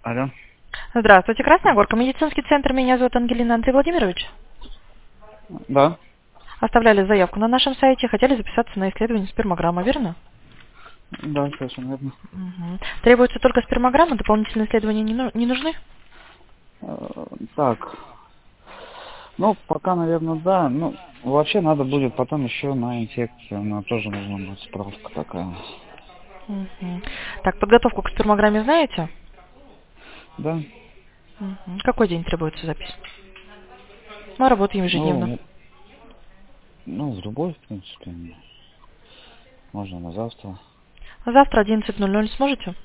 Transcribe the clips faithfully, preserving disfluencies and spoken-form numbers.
Алло. Здравствуйте, Красная Горка, медицинский центр, меня зовут Ангелина. Андрей Владимирович. Да. Оставляли заявку на нашем сайте, хотели записаться на исследование спермограмма, верно? Да, совершенно верно. Угу. Требуется только спермограмма, дополнительные исследования не, ну- не нужны? Э, Так. Ну, пока, наверное, да. Ну, вообще надо будет потом еще на инфекцию. Она тоже нужна будет справка такая. Угу. Так, подготовку к спермограмме знаете? Да. Угу. Какой день требуется запись? Мы работаем ежедневно. Ну, ну, в любой, в принципе. Можно на завтра. Завтра одиннадцать ноль ноль сможете?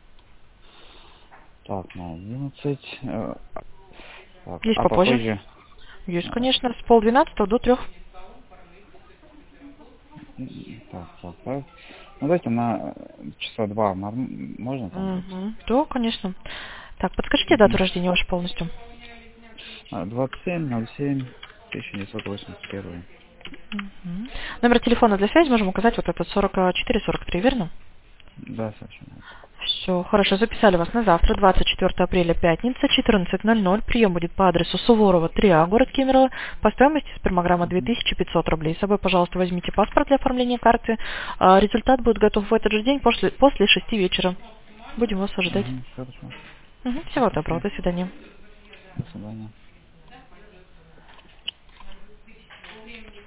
Так, на одиннадцать. Э, Так, Есть а попозже? попозже. Есть, э, конечно, с полдвенадцатого до трех. Так, так, так. Ну, давайте на часа два норм- можно там будет? Угу. Да, конечно. Так, подскажите дату Угу. рождения вашу полностью. двадцать семь ноль семь тысяча девятьсот восемьдесят один. Мгм. Номер телефона для связи можем указать вот этот сорок четыре сорок три, верно? Да, совершенно. Все, хорошо, записали вас на завтра, двадцать четвёртого апреля, пятница, четырнадцать ноль ноль. Прием будет по адресу Суворова, три А, город Кемерово. По стоимости спермограмма две тысячи пятьсот рублей. С собой, пожалуйста, возьмите паспорт для оформления карты. А результат будет готов в этот же день после, после шести вечера. Будем вас ожидать. Угу, хорошо. Мгм. Всего доброго, Спасибо. до свидания. До свидания.